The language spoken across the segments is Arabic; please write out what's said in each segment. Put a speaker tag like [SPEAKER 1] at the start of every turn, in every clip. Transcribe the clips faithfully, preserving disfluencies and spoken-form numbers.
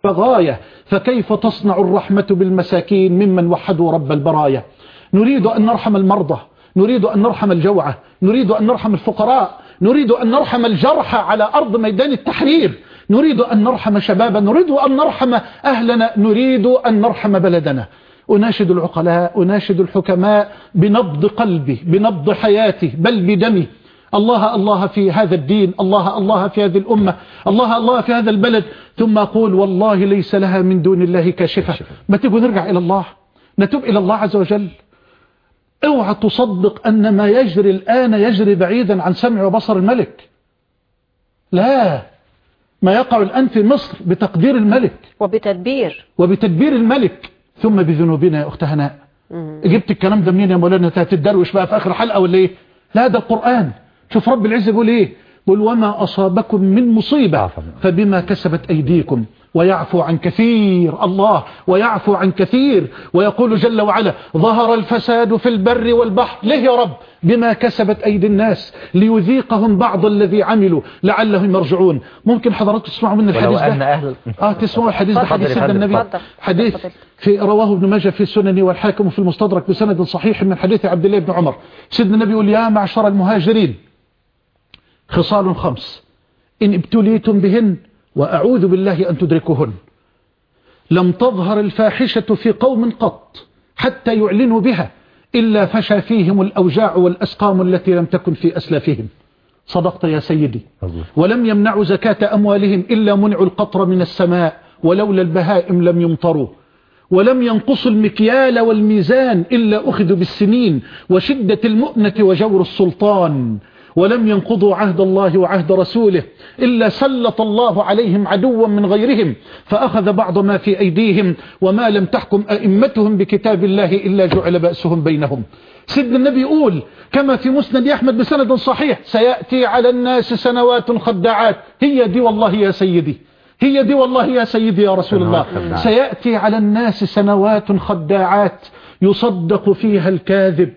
[SPEAKER 1] غاية، فكيف تصنع الرحمة بالمساكين ممن وحدوا رب البرايا؟ نريد أن نرحم المرضى، نريد أن نرحم الجوعى، نريد أن نرحم الفقراء، نريد أن نرحم الجرحى على أرض ميدان التحرير، نريد أن نرحم شبابا، نريد أن نرحم أهلنا، نريد أن نرحم بلدنا. أناشد العقلاء، أناشد الحكماء بنبض قلبي، بنبض حياتي، بل بدمي. الله الله في هذا الدين، الله الله في هذه الأمة، الله الله في هذا البلد. ثم أقول والله ليس لها من دون الله كاشفة. ما تيجوا نرجع إلى الله، نتوب إلى الله عز وجل. اوعى تصدق أن ما يجري الآن يجري بعيدا عن سمع وبصر الملك. لا، ما يقع الآن في مصر بتقدير الملك
[SPEAKER 2] وبتدبير
[SPEAKER 1] وبتدبير الملك، ثم بذنوبنا يا أخت هناء. جبت الكلام ده منين يا مولانا؟ هتدروش بقى في آخر حلقة ولا إيه؟ لا، ده القرآن. شوف رب العزة يقول إيه؟ قل وما أصابكم من مصيبة فبما كسبت أيديكم ويعفو عن كثير. الله ويعفو عن كثير. ويقول جل وعلا ظهر الفساد في البر والبحر. ليه يا رب؟ بما كسبت أيدي الناس ليذيقهم بعض الذي عملوا لعلهم يرجعون. ممكن حضراتكم تسمعوا من الحديث ده؟ أهل... آه تسمعوا الحديث ده، حديث سيدنا النبي، حديث في رواه ابن ماجه في السنن والحاكم في المستدرك بسند صحيح من حديث عبد الله بن عمر. سيدنا النبي يقول يا معشر المهاجرين خصال خمس إن ابتليتم بهن وأعوذ بالله أن تدركوهن. لم تظهر الفاحشة في قوم قط حتى يعلنوا بها إلا فشى فيهم الأوجاع والأسقام التي لم تكن في أسلافهم. صدقت يا سيدي. ولم يمنعوا زكاة أموالهم إلا منعوا القطر من السماء ولولا البهائم لم يمطروا. ولم ينقصوا المكيال والميزان إلا أخذوا بالسنين وشدة المؤنة وجور السلطان. ولم ينقضوا عهد الله وعهد رسوله إلا سلط الله عليهم عدوا من غيرهم فأخذ بعض ما في أيديهم وما لم تحكم أئمتهم بكتاب الله إلا جعل بأسهم بينهم. سيدنا النبي يقول كما في مسند أحمد بسند صحيح سيأتي على الناس سنوات خداعات. هي دي والله يا سيدي، هي دي والله يا سيدي يا رسول الله. سيأتي على الناس سنوات خداعات يصدق فيها الكاذب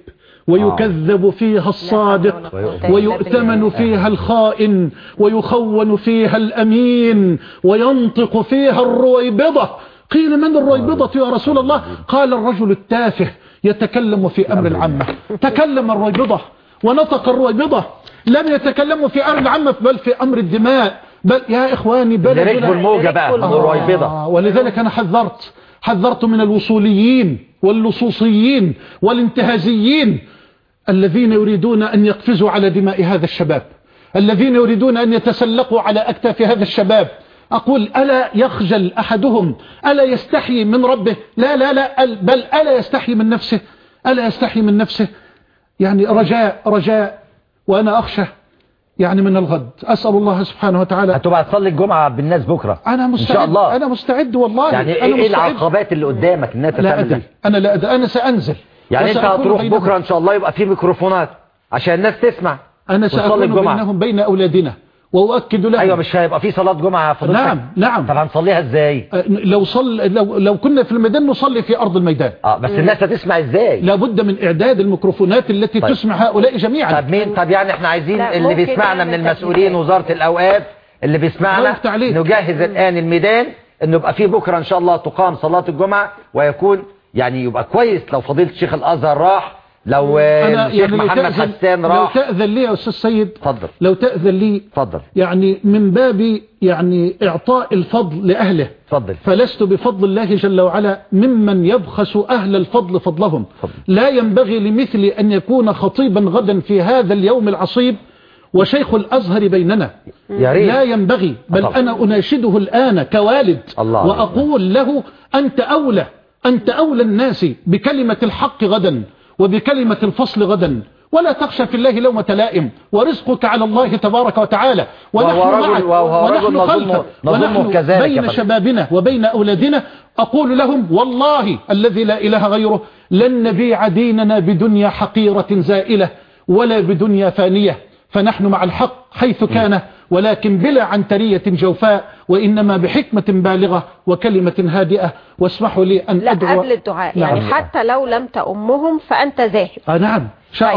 [SPEAKER 1] ويكذب فيها الصادق ويؤتمن فيها الخائن ويخون فيها الأمين وينطق فيها الرويبضة. قيل من الرويبضة يا رسول الله؟ قال الرجل التافه يتكلم في أمر العامة. تكلم الرويبضة ونطق الرويبضة، لم يتكلموا في أمر العامة بل في أمر الدماء. بل يا إخواني بل
[SPEAKER 3] ركبوا الموجة بقى من الرويبضة.
[SPEAKER 1] ولذلك أنا حذرت حذرت من الوصوليين واللصوصيين والانتهازيين الذين يريدون أن يقفزوا على دماء هذا الشباب، الذين يريدون أن يتسلقوا على أكتاف هذا الشباب. أقول ألا يخجل أحدهم؟ ألا يستحي من ربه؟ لا لا لا بل ألا يستحي من نفسه؟ ألا يستحي من نفسه؟ يعني رجاء رجاء وأنا أخشى يعني من الغد. أسأل الله سبحانه وتعالى.
[SPEAKER 3] هتبقى تصلي الجمعة بالناس بكرة
[SPEAKER 1] أنا مستعد.
[SPEAKER 3] إن شاء الله.
[SPEAKER 1] أنا مستعد والله.
[SPEAKER 3] يعني
[SPEAKER 1] أنا
[SPEAKER 3] إيه العقبات اللي قدامك الناس
[SPEAKER 1] لا أدري. أنا لا أدري. أنا سأنزل
[SPEAKER 3] يعني أنت هتروح بكرة إن شاء الله يبقى في ميكروفونات عشان الناس تسمع.
[SPEAKER 1] أنا سأكون بينهم بين أولادنا وأؤكد لهم.
[SPEAKER 3] أيوة مش هيبقى في صلاة جمعة فضلتك؟
[SPEAKER 1] نعم نعم.
[SPEAKER 3] طب هنصليها إزاي؟
[SPEAKER 1] لو صل لو لو كنا في الميدان نصلي في أرض الميدان.
[SPEAKER 3] اه بس مم. الناس هتسمع إزاي؟
[SPEAKER 1] لابد من إعداد الميكروفونات التي طيب. تسمع هؤلاء جميعا.
[SPEAKER 3] طب مين؟ طب يعني احنا عايزين اللي بيسمعنا من المسؤولين وزارة الأوقاف اللي بيسمعنا نجهز الآن الميدان إنه يبقى فيه بكرة إن شاء الله تقام صلاة الجمعة ويكون يعني يبقى كويس لو فضيلة الشيخ الأزهر راح، لو الشيخ يعني محمد حسان راح.
[SPEAKER 1] لو تأذن لي يا أستاذ سيد.
[SPEAKER 3] تفضل.
[SPEAKER 1] لو تأذن لي.
[SPEAKER 3] تفضل.
[SPEAKER 1] يعني من باب يعني إعطاء الفضل لأهله.
[SPEAKER 3] تفضل.
[SPEAKER 1] فلست بفضل الله جل وعلا ممن يبخس أهل الفضل فضلهم. فضل. لا ينبغي لمثلي أن يكون خطيبا غدا في هذا اليوم العصيب وشيخ الأزهر بيننا.
[SPEAKER 3] يا ريت.
[SPEAKER 1] لا ينبغي بل طبعا. أنا أناشده الآن كوالد
[SPEAKER 3] الله
[SPEAKER 1] وأقول الله. له أنت أولى أنت أولى الناس بكلمة الحق غدا وبكلمة الفصل غدا ولا تخشى في الله لومة لائم ورزقك على الله تبارك وتعالى ونحن معك ونحن خلفك ونحن بين شبابنا وبين أولادنا. أقول لهم والله الذي لا إله غيره لن نبيع ديننا بدنيا حقيرة زائلة ولا بدنيا فانية. فنحن مع الحق حيث كان ولكن بلا عنترية جوفاء وإنما بحكمة بالغة وكلمة هادئة. واسمحوا لي أن
[SPEAKER 2] لا
[SPEAKER 1] أدعو
[SPEAKER 2] قبل الدعاء يعني نعم. حتى لو لم تأمهم فأنت ذاهب.
[SPEAKER 1] آه نعم إن شاء طيب. الله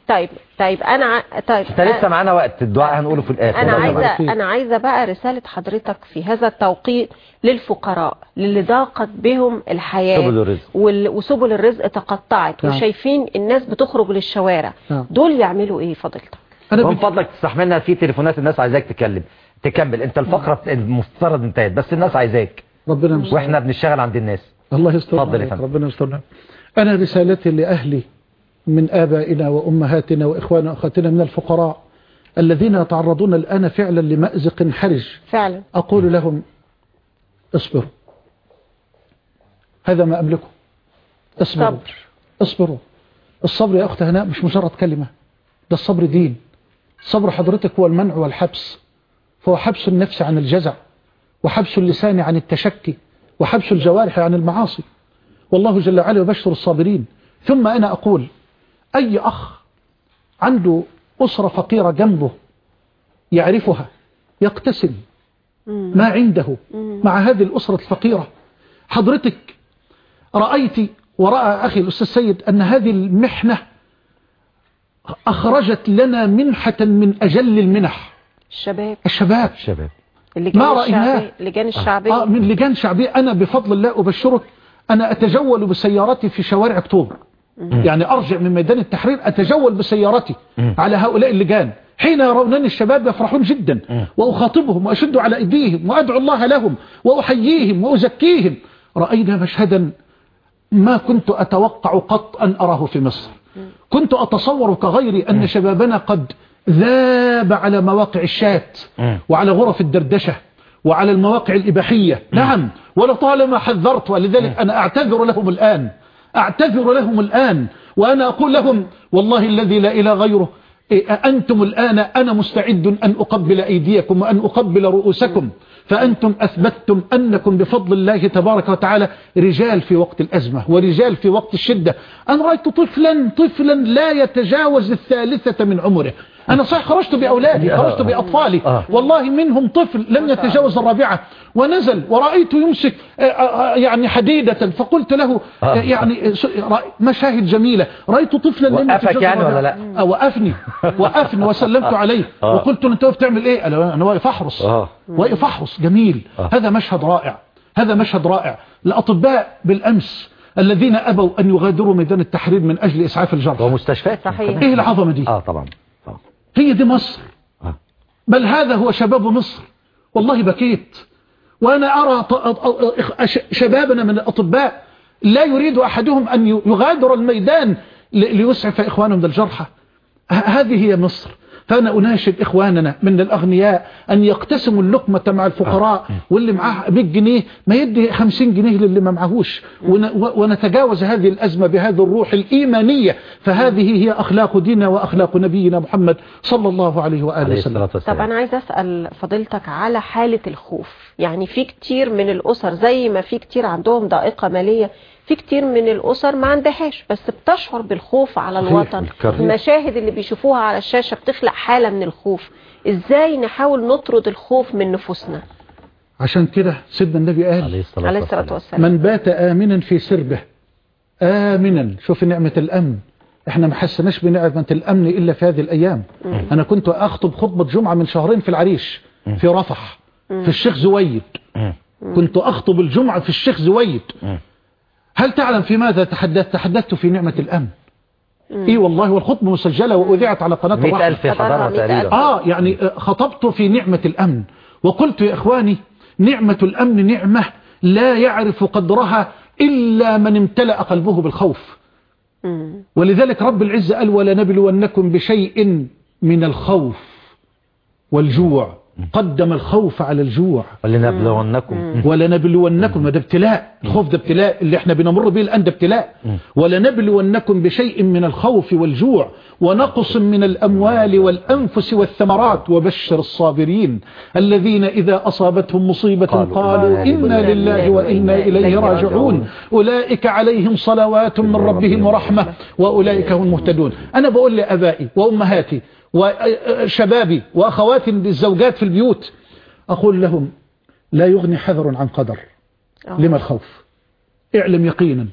[SPEAKER 2] طيب طيب انا ع... طيب
[SPEAKER 3] انت لسه معانا وقت الدعاء هنقوله في الاخر.
[SPEAKER 2] انا عايزه انا عايزه بقى رساله حضرتك في هذا التوقيت للفقراء اللي ضاقت بهم الحياه
[SPEAKER 3] سبل الرزق
[SPEAKER 2] وال... وسبل الرزق تقطعت نعم. وشايفين الناس بتخرج للشوارع نعم. دول يعملوا ايه فضيلتك؟
[SPEAKER 3] من فضلك تستحملنا في تليفونات الناس عايزاك تتكلم تكمل. انت الفقره المفترض انتهت بس الناس عايزاك
[SPEAKER 1] ربنا يستر
[SPEAKER 3] واحنا بنشتغل عند الناس.
[SPEAKER 1] الله يستر ربنا يسترنا. انا رسالتي لاهلي من آبائنا وأمهاتنا وإخواننا وأخواتنا من الفقراء الذين يتعرضون الآن فعلا لمأزق حرج
[SPEAKER 2] فعلا
[SPEAKER 1] أقول لهم اصبروا، هذا ما أملكه، اصبروا صبر. اصبروا. الصبر يا أخت هناء مش مجرد كلمة، ده الصبر دين. الصبر حضرتك هو المنع والحبس، فهو حبس النفس عن الجزع وحبس اللسان عن التشكي وحبس الجوارح عن المعاصي، والله جل وعلا يبشر الصابرين. ثم أنا أقول أي أخ عنده أسرة فقيرة جنبه يعرفها يقتسم ما عنده مع هذه الأسرة الفقيرة. حضرتك رأيت ورأى أخي الأستاذ سيد أن هذه المحنة أخرجت لنا منحة من أجل المنح.
[SPEAKER 2] الشباب
[SPEAKER 1] الشباب
[SPEAKER 3] الشباب
[SPEAKER 2] ما رأيناه لجان الشعبية
[SPEAKER 1] آه من لجان شعبية. أنا بفضل الله أبشرك أنا أتجول بسيارتي في شوارع أكتوبر، يعني أرجع من ميدان التحرير أتجول بسيارتي على هؤلاء اللجان، حين يرونني الشباب يفرحون جدا، وأخاطبهم وأشد على أيديهم وأدعو الله لهم وأحييهم وأزكيهم. رأينا مشهدا ما كنت أتوقع قط أن أراه في مصر. كنت أتصور كغيري أن شبابنا قد ذاب على مواقع الشات وعلى غرف الدردشة وعلى المواقع الإباحية. نعم ولطالما حذرت، ولذلك أنا أعتذر لهم الآن أعتذر لهم الآن وأنا أقول لهم والله الذي لا إله غيره أنتم الآن أنا مستعد أن أقبل أيديكم وأن أقبل رؤوسكم، فأنتم أثبتتم أنكم بفضل الله تبارك وتعالى رجال في وقت الأزمة ورجال في وقت الشدة. أنا رأيت طفلا طفلا لا يتجاوز الثالثة من عمره. أنا صحيح خرجت بأولادي خرجت بأطفالي والله منهم طفل لم يتجاوز الرابعة ونزل ورأيت يمسك يعني حديدة فقلت له يعني مشاهد جميلة. رأيت طفلا لم يتجاوز الرابعة وقفني وقفني وسلمت عليه وقلت له أنت واقف تعمل إيه؟ أنا واقف أحرص واقف أحرص. جميل. هذا مشهد رائع هذا مشهد رائع. الأطباء بالأمس الذين أبوا أن يغادروا ميدان التحرير من أجل إسعاف الجرحى
[SPEAKER 3] ومستشفيات.
[SPEAKER 2] صحيح.
[SPEAKER 1] إيه العظمة دي؟
[SPEAKER 3] آه طبعا.
[SPEAKER 1] هي دي مصر. بل هذا هو شباب مصر. والله بكيت وأنا أرى شبابنا من الأطباء لا يريد أحدهم أن يغادر الميدان ليسعف إخوانهم الجرحى. هذه هي مصر. فأنا أناشد إخواننا من الأغنياء أن يقتسموا اللقمة مع الفقراء، واللي معاه مية جنيه ما يدي خمسين جنيه للي ما معهوش، ونتجاوز هذه الأزمة بهذه الروح الإيمانية. فهذه هي أخلاق ديننا وأخلاق نبينا محمد صلى الله عليه وآله وسلم.
[SPEAKER 2] طب أنا عايز أسأل فضيلتك على حالة الخوف. يعني في كتير من الأسر زي ما في كتير عندهم ضائقة مالية، في كتير من الأسر ما عندهاش بس بتشعر بالخوف على الوطن. المشاهد اللي بيشوفوها على الشاشة بتخلق حالة من الخوف. إزاي نحاول نطرد الخوف من نفوسنا؟
[SPEAKER 1] عشان كده سيدنا النبي قال
[SPEAKER 2] عليه الصلاة والسلام
[SPEAKER 1] من بات آمنا في سربه آمنا. شوف نعمة الأمن، احنا ما حسناش بنعمة الأمن إلا في هذه الأيام. م. أنا كنت أخطب خطبة جمعة من شهرين في العريش م. في رفح م. في الشيخ زويد. م. كنت أخطب الجمعة في الشيخ زويد. م. هل تعلم في ماذا تحدثت؟ تحدثت في نعمة الأمن. ايه والله، والخطبة مسجلة وأذيعت على قناة الرحمة.
[SPEAKER 3] مئة ألف حضارة تقريبا.
[SPEAKER 1] آه يعني خطبت في نعمة الأمن وقلت يا إخواني نعمة الأمن نعمة لا يعرف قدرها إلا من امتلأ قلبه بالخوف. ولذلك رب العزة قال ولنبلونكم بشيء من الخوف والجوع. قدم الخوف على الجوع.
[SPEAKER 3] ولنبلونكم
[SPEAKER 1] ولنبلونكم ده ابتلاء. الخوف ده ابتلاء اللي احنا بنمر به الآن ده ابتلاء. ولنبلونكم بشيء من الخوف والجوع ونقص من الأموال والأنفس والثمرات وبشر الصابرين الذين إذا أصابتهم مصيبة قالوا, قالوا إنا لله وإنا إليه راجعون أولئك عليهم صلوات من ربهم ورحمة وأولئك هم المهتدون. أنا بقول لأبائي وأمهاتي وشبابي وأخواتي الزوجات في البيوت أقول لهم لا يغني حذر عن قدر. لما الخوف؟ اعلم يقينا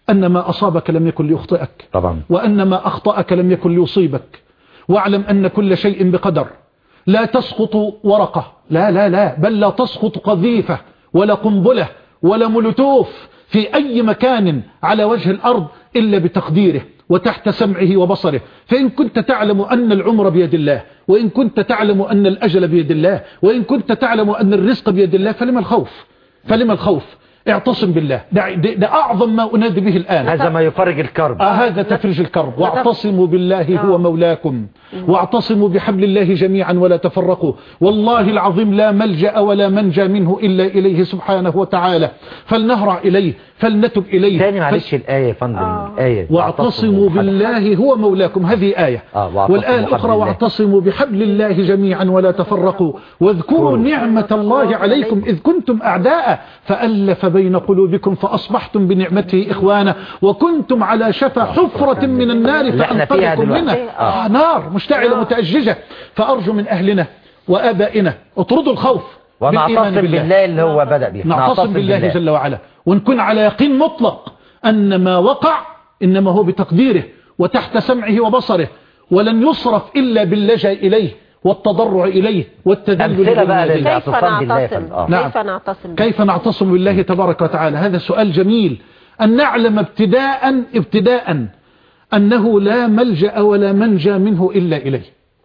[SPEAKER 1] أن ما أصابك لم يكن ليخطئك
[SPEAKER 3] طبعا،
[SPEAKER 1] وأن ما أخطأك لم يكن ليصيبك، واعلم أن كل شيء بقدر. لا تسقط ورقة، لا لا لا بل لا تسقط قذيفة ولا قنبلة ولا مولوتوف في أي مكان على وجه الأرض إلا بتقديره وتحت سمعه وبصره. فإن كنت تعلم أن العمر بيد الله، وإن كنت تعلم أن الأجل بيد الله، وإن كنت تعلم أن الرزق بيد الله، فلما الخوف؟ فلما الخوف؟ اعتصم بالله. ده, ده أعظم ما أنادي به الآن.
[SPEAKER 3] هذا ما يفرج الكرب.
[SPEAKER 1] آه هذا تفرج الكرب. واعتصموا بالله هو مولاكم، واعتصموا بحبل الله جميعا ولا تفرقوا. والله العظيم لا ملجأ ولا منجى منه إلا إليه سبحانه وتعالى. فلنهرع إليه، فلنتب إليه.
[SPEAKER 3] ثاني معلش فل... الآية يا فندم. آه. الآية
[SPEAKER 1] واعتصموا بالله هو مولاكم، هذه آية. آه والآية الأخرى واعتصموا بحبل الله جميعا ولا تفرقوا واذكروا نعمة الله عليكم إذ كنتم أعداء فألف بين قلوبكم فأصبحتم بنعمته إخوانا وكنتم على شفا حفرة من النار فأنقذكم منها. آه نار مشتعلة متأججة. فأرجو من أهلنا وآبائنا اطردوا الخوف
[SPEAKER 3] ونعتصم بالله. بالله اللي هو بدأ به.
[SPEAKER 1] نعتصم بالله, بالله جل وعلا، ونكون على يقين مطلق أن ما وقع إنما هو بتقديره وتحت سمعه وبصره، ولن يصرف إلا باللجأ إليه والتضرع إليه والتذلل
[SPEAKER 2] إليه. كيف نعتصم؟
[SPEAKER 1] نعم.
[SPEAKER 2] كيف نعتصم؟
[SPEAKER 1] كيف نعتصم بالله تبارك وتعالى؟ هذا سؤال جميل. أن نعلم ابتداء ابتداء أنه لا ملجأ ولا منجى منه إلا إليه.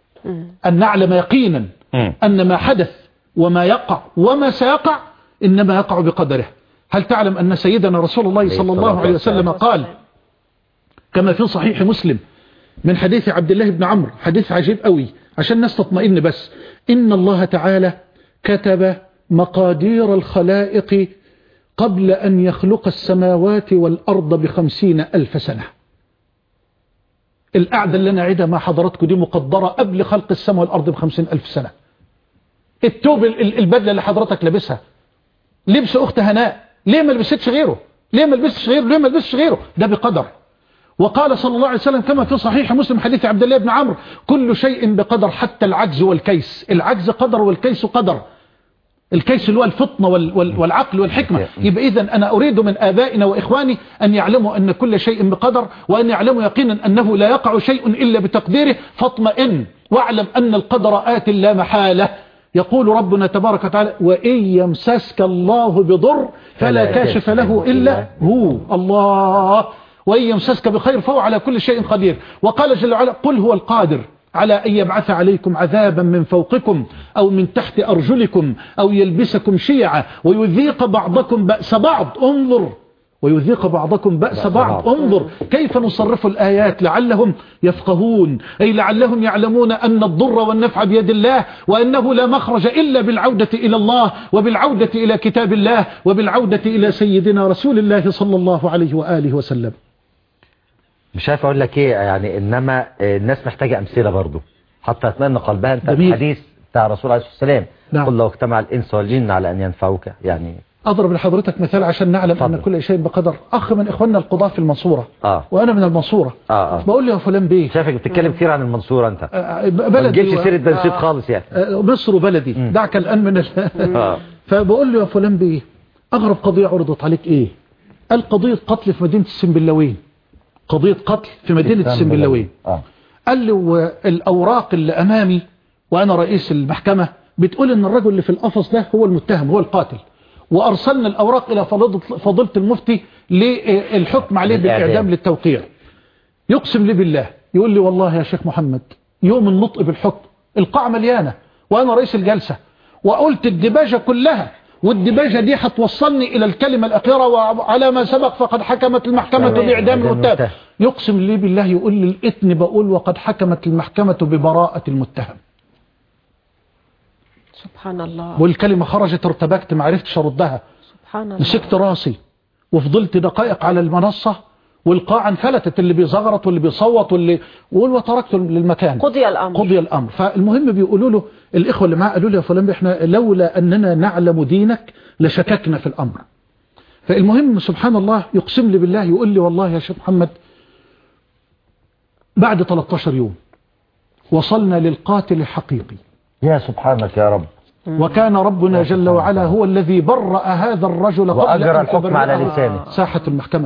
[SPEAKER 1] أن نعلم يقينا أن ما حدث وما يقع وما سيقع إنما يقع بقدره. هل تعلم أن سيدنا رسول الله صلى الله عليه وسلم قال كما في صحيح مسلم من حديث عبد الله بن عمرو، حديث عجيب قوي عشان الناس تطمئن بس: إن الله تعالى كتب مقادير الخلائق قبل أن يخلق السماوات والأرض بخمسين ألف سنة. القعدة اللي أنا عيدها مع حضراتكم دي مقدرة قبل خلق السماء والأرض بخمسين ألف سنة. التوب البدلة اللي حضرتك لابسها لبس أخت هناء، ليه ما لبستش غيره؟ ليه ما لبستش غيره؟ ليه ما لبستش غيره؟ ده بقدر. وقال صلى الله عليه وسلم كما في صحيح مسلم حديث عبد الله بن عمرو: كل شيء بقدر حتى العجز والكيس. العجز قدر والكيس قدر. الكيس اللي هو الفطنة والعقل والحكمة. يبقى إذن أنا أريد من آبائنا وإخواني أن يعلموا أن كل شيء بقدر، وأن يعلموا يقينا أنه لا يقع شيء إلا بتقديره. فاطمئن واعلم أن القدر آت لا محالة. يقول ربنا تبارك وتعالى: وإن يمسسك الله بضر فلا كاشف له إلا هو. الله. وإن يمسسك بخير فهو على كل شيء قدير. وقال جل وعلا: قل هو القادر على أن يبعث عليكم عذابا من فوقكم أو من تحت أرجلكم أو يلبسكم شيعا ويذيق بعضكم بأس بعض. انظر، ويذيق بعضكم بأس بعض. انظر كيف نصرف الآيات لعلهم يفقهون، أي لعلهم يعلمون أن الضر والنفع بيد الله، وأنه لا مخرج إلا بالعودة إلى الله وبالعودة إلى كتاب الله وبالعودة إلى سيدنا رسول الله صلى الله عليه وآله وسلم.
[SPEAKER 3] مش عارف اقول لك ايه يعني، انما الناس محتاجه امثله برضو حتى يطمئن قلبها. انت الحديث بتاع الرسول عليه الصلاه والسلام: نعم. قل لو اجتمع الانس والجن على ان ينفعوك. يعني
[SPEAKER 1] اضرب لحضرتك مثال عشان نعلم فضل. ان كل شيء بقدر. اخ من اخواننا القضاة في المنصوره، آه. وانا من المنصوره، آه آه. بقول له: يا فلان بيه،
[SPEAKER 3] شايفك بتتكلم كتير عن المنصوره انت.
[SPEAKER 1] آه بلدي.
[SPEAKER 3] ما تجيبش سيره بنشيط خالص يعني.
[SPEAKER 1] آه مصر وبلدي. م. دعك الان من آه. فبقول له: يا فلان بيه، اغرب قضيه عرضت عليك ايه؟ قال: قضيه قتل في مدينه السنبلاوين. قضية قتل في مدينة السنبلاوين. آه. قال لي: الأوراق اللي أمامي وأنا رئيس المحكمة بتقول إن الرجل اللي في القفص ده هو المتهم، هو القاتل، وأرسلنا الأوراق إلى فضيلة المفتي للحكم عليه بالإعدام للتوقيع. يقسم لي بالله، يقول لي: والله يا شيخ محمد، يوم النطق بالحكم القاعة مليانة وأنا رئيس الجلسة، وقلت الدباجة كلها، والدباجة دي هتوصلني إلى الكلمة الأخيرة: وعلى ما سبق فقد حكمت المحكمة بإعدام المتهم. يقسم لي بالله، يقول لي: الإثم بقول وقد حكمت المحكمة ببراءة المتهم.
[SPEAKER 2] سبحان الله.
[SPEAKER 1] والكلمة خرجت، ارتبكت، ما عرفتش أردها.
[SPEAKER 2] سبحان الله.
[SPEAKER 1] مسكت راسي وفضلت دقائق على المنصة، والقاعة انفلتت، اللي بيزغرط واللي بيصوت واللي وتركته للمكان.
[SPEAKER 2] قضي الأمر.
[SPEAKER 1] قضي الأمر. فالمهم بيقولوا له الإخوة اللي معاه، قالوا له: يا فلان، احنا لولا أننا نعلم دينك لشككنا في الأمر. فالمهم سبحان الله، يقسم لي بالله، يقول لي: والله يا شيخ محمد، بعد ثلاثة عشر يوم وصلنا للقاتل الحقيقي.
[SPEAKER 3] يا سبحانك يا رب.
[SPEAKER 1] وكان ربنا جل وعلا هو الذي برأ هذا الرجل قبل
[SPEAKER 3] وأجرى الحكم على لسانه.
[SPEAKER 1] ساحة المحكمة.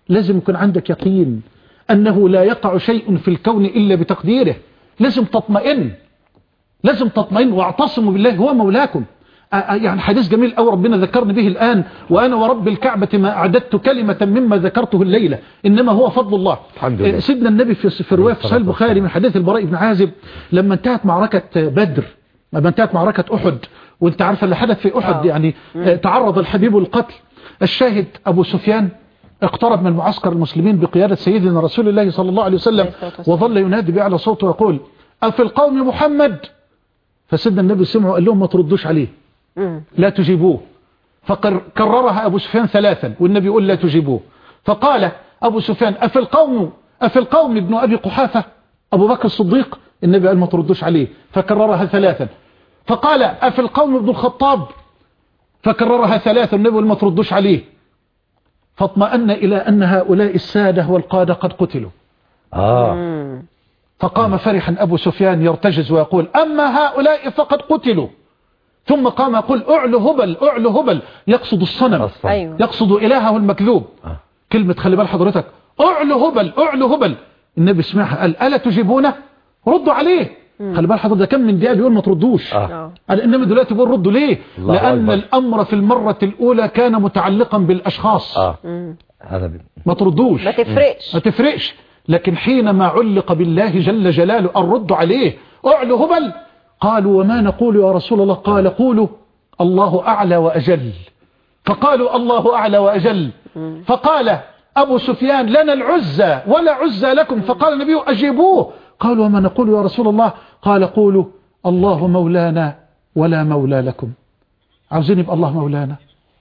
[SPEAKER 1] لازم يكون عندك يقين أنه لا يقع شيء في الكون إلا بتقديره. لازم تطمئن، لازم تطمئن واعتصموا بالله هو مولاكم. يعني حديث جميل أو ربنا ذكرني به الآن، وأنا ورب الكعبة ما أعددت كلمة مما ذكرته الليلة إنما هو فضل الله. سيدنا النبي في الرواية في صحيح البخاري من حديث البراء بن عازب لما انتهت معركة بدر، لما انتهت معركة أحد، وانت عارف اللي حدث في أحد يعني تعرض الحبيب للقتل. الشاهد أبو سفيان اقترب من معسكر المسلمين بقيادة سيدنا رسول الله صلى الله عليه وسلم، وظل ينادي بأعلى صوته ويقول أفي القوم محمد؟ فسيدنا النبي سمعه قال لهم ما تردوش عليه، لا تجيبوه. فكررها أبو سفيان ثلاثا والنبي يقول لا تجيبوه. فقال أبو سفيان أفي القوم أفي القوم ابن أبي قحافة أبو بكر الصديق؟ النبي قال ما تردوش عليه، فكررها ثلاثا. فقال أفي القوم ابن الخطاب؟ فكررها ثلاثا، النبي قال ما تردوش عليه. فاطمأن إلى أن هؤلاء السادة والقادة قد قتلوا.
[SPEAKER 3] آه.
[SPEAKER 1] فقام فرحا أبو سفيان يرتجز ويقول أما هؤلاء فقد قتلوا. ثم قام يقول أعلو هبل أعلو هبل، يقصد الصنم،
[SPEAKER 2] أيوة.
[SPEAKER 1] يقصد إلهه المكذوب. آه. كلمة خلي بال حضرتك أعلو هبل أعلو هبل. النبي سمعها قال ألا تجيبونه؟ ردوا عليه. خلي بال حضرتك كم من دقيقة بيقول ما تردوش. آه. قال إنما دلوقتي بيقول ردوا ليه؟ لأن أكبر. الأمر في المرة الأولى كان متعلقا بالأشخاص. آه. هذا ما تردوش،
[SPEAKER 2] ما تفرقش
[SPEAKER 1] ما تفرقش. لكن حينما علق بالله جل جلاله الرد عليه أعلو هبل، قالوا وما نقول يا رسول الله؟ قال قولوا الله أعلى وأجل. فقالوا الله أعلى وأجل. فقال أبو سفيان لنا العزة ولا عزة لكم. فقال النبي أجيبوه. قالوا وما نقول يا رسول الله؟ قال قولوا الله مولانا ولا مولى لكم. عاوزين يبقى الله مولانا.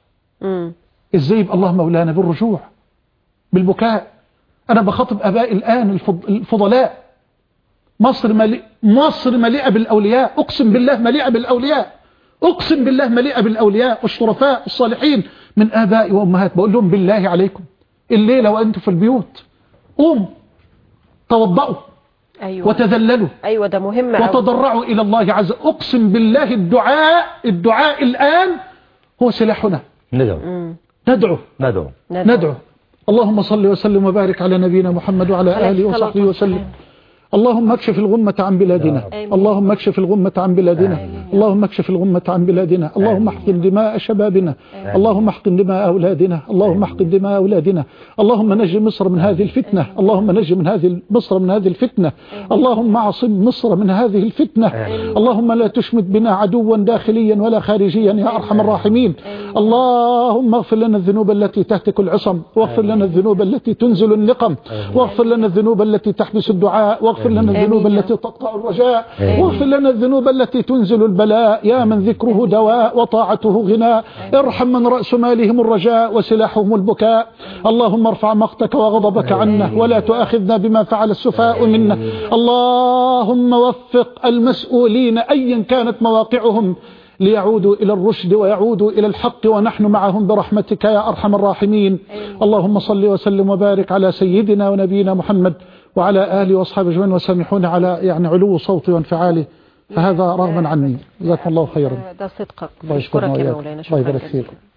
[SPEAKER 1] ازاي يبقى الله مولانا؟ بالرجوع، بالبكاء. أنا بخاطب أبائي الآن الفضلاء. مصر مليئة مصر مليئة بالأولياء، أقسم بالله مليئة بالأولياء، أقسم بالله مليئة بالأولياء والشرفاء الصالحين من آباء وأمهات. بقول لهم بالله عليكم الليلة وأنتم في البيوت قوموا توضأوا. أيوة. وتذللوا.
[SPEAKER 2] أيوة ده مهم.
[SPEAKER 1] وتضرعوا إلى الله عز وجل. أقسم بالله الدعاء الدعاء الآن هو سلاحنا.
[SPEAKER 3] ندعو
[SPEAKER 1] ندعو
[SPEAKER 3] ندعو
[SPEAKER 1] ندعو. اللهم صل وسلم وبارك على نبينا محمد وعلى آله وصحبه وسلم. اللهم اكشف الغمة عن بلادنا، اللهم اكشف الغمة عن بلادنا، اللهم اكشف الغمة عن بلادنا، اللهم احقن دماء شبابنا، اللهم احقن دماء أولادنا، اللهم احقن دماء أولادنا، اللهم نجي مصر من هذه الفتنة، اللهم نجي من هذه مصر من هذه الفتنة، اللهم اعصم مصر من هذه الفتنة، اللهم لا تشمت بنا عدوا داخليا ولا خارجيا يا أرحم الراحمين. اللهم اغفر لنا الذنوب التي تهتك العصم، واغفر لنا الذنوب التي تنزل النقم، واغفر لنا الذنوب التي تحبس الدعاء، واغفر لنا الذنوب التي تقطع الرجاء، واغفر لنا الذنوب التي تنزل البلاء. يا من ذكره دواء وطاعته غناء، ارحم من رأس مالهم الرجاء وسلاحهم البكاء. اللهم ارفع مقتك وغضبك عنا ولا تؤاخذنا بما فعل السفهاء منا. اللهم وفق المسؤولين أيا كانت مواقعهم ليعودوا إلى الرشد ويعودوا إلى الحق ونحن معهم برحمتك يا أرحم الراحمين. اللهم صل وسلم وبارك على سيدنا ونبينا محمد وعلى آله وأصحابه أجمعين. وسامحوني على يعني علو صوتي وانفعالي، فهذا رغما عني. جزاكم الله خيرا.
[SPEAKER 2] ده صدقك.
[SPEAKER 1] الله يشكرك يا مولانا. الله يبارك فيك.